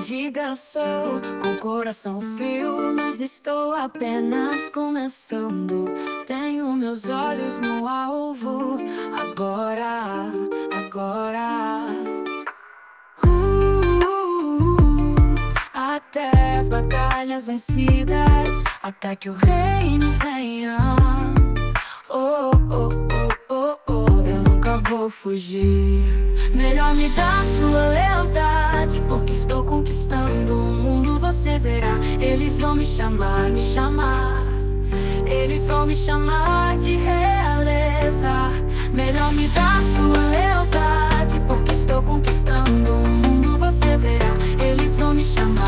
Diga sou, com coração frio, mas estou apenas começando. Tenho meus olhos no alvo, agora. Até as batalhas vencidas, até que o reino venha. Oh, oh, oh, oh, oh, eu nunca vou fugir. Melhor me dar sua lealdade, porque estou conquistando o mundo, você verá. Eles vão me chamar, eles vão me chamar de realeza. Melhor me dar sua lealdade, porque estou conquistando o mundo, você verá. Eles vão me chamar,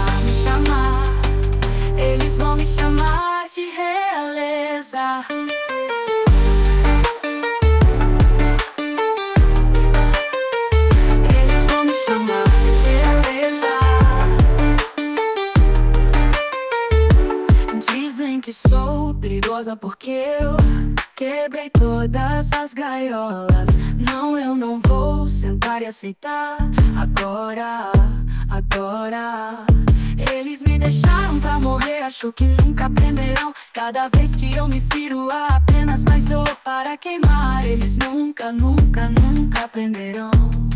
eles vão me chamar de realeza. Dizem que sou perigosa porque eu quebrei todas as gaiolas. Não, eu não vou sentar e aceitar. Agora eles me deixaram pra morrer, acho que nunca aprenderão. Cada vez que eu me firo há apenas mais dor para queimar. Eles nunca aprenderão.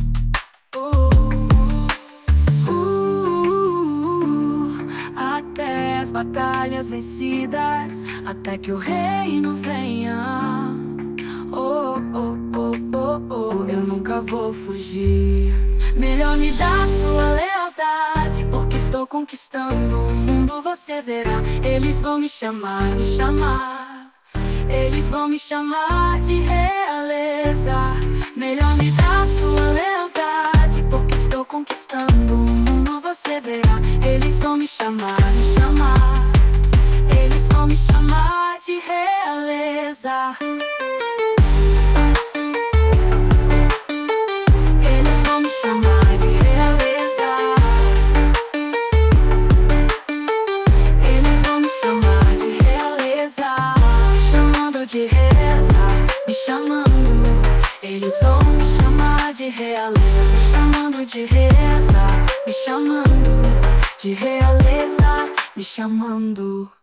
Até as batalhas vencidas, até que o reino venha. Oh, oh, oh, oh, oh, eu nunca vou fugir. Melhor me dar sua lealdade, porque estou conquistando o mundo, você verá. Eles vão me chamar, eles vão me chamar de realeza. Melhor me dar sua lealdade, porque estou conquistando o mundo, você verá. Eles vão me chamar, eles vão me chamar de realeza. Eles vão me chamar de realeza. Eles vão me chamar de realeza. Chamando de realeza, me chamando. Eles vão me chamar de realeza. Me chamando de realeza, me chamando de realeza, me chamando.